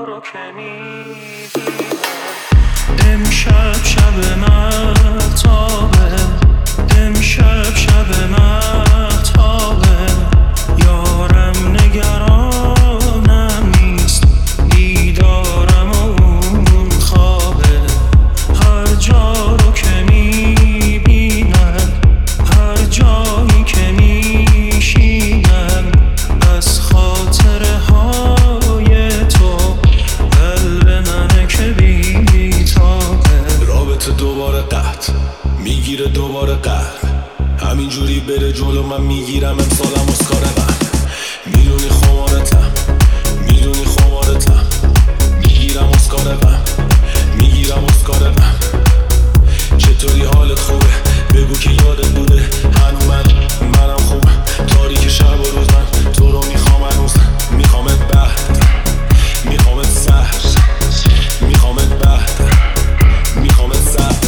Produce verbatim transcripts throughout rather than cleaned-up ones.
رو که میبینم. امشب شب مهتابه، امشب شب مهتابه، یارم نگرانم نیست، دیدارم و اون خوابه. هر جا رو که میبینم، هر جایی که میشینم، از خاطره های تو قلب منه که بیتابه. رابطه دوباره قطع میگیره دوباره قلب، همینجوری بره جلو من میگیرم امسالم اسکار من. میدونی خمارتم، میدونی خمارتم، میگیرم اسکار من، میگیرم اسکار من. چطوری حالت خوبه؟ بگو که یادت بوده هنو من منم خوبه. تاریک شب و روز من تو رو میخوام هنوز، میخوامت بعد، میخوامت سهر، میخوامت بعد، میخوامت سهر.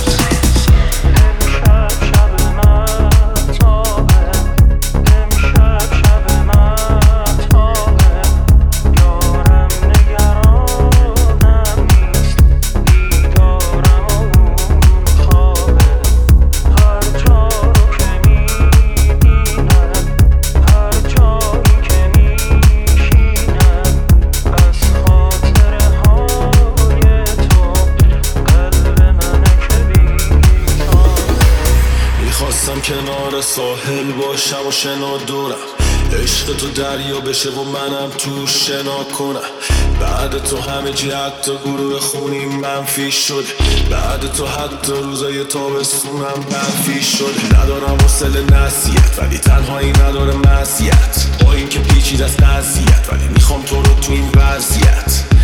خواستم کنار ساحل باشم و شنا دورم، عشق تو دریا بشه و منم تو شنا کنم. بعد تو همه جی حتی گروه خونی منفی شد، بعد تو حتی روزای تابستونم منفی شد. ندارم حوصله نصیحت ولی تنهایی نداره مزیت، با این که پیچیده از قضیت ولی میخوام تو رو تو این وضعیت.